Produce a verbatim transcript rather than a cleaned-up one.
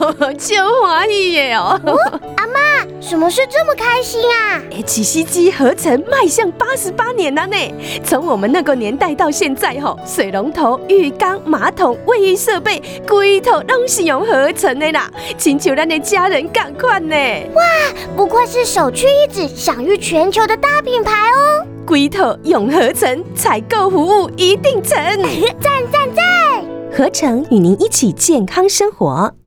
超欢喜的哦！ 哦，阿嬷，什么事这么开心啊？ 起司机合成迈向八十八年了呢。从我们那个年代到现在吼，水龙头、浴缸、马桶、卫浴设备，规套拢是用合成的啦，亲像咱的家人同款呢。 哇，不愧是首屈一指、享誉全球的大品牌哦！ 规套用合成，采购服务一定成。 赞赞赞！ 合成与您一起健康生活。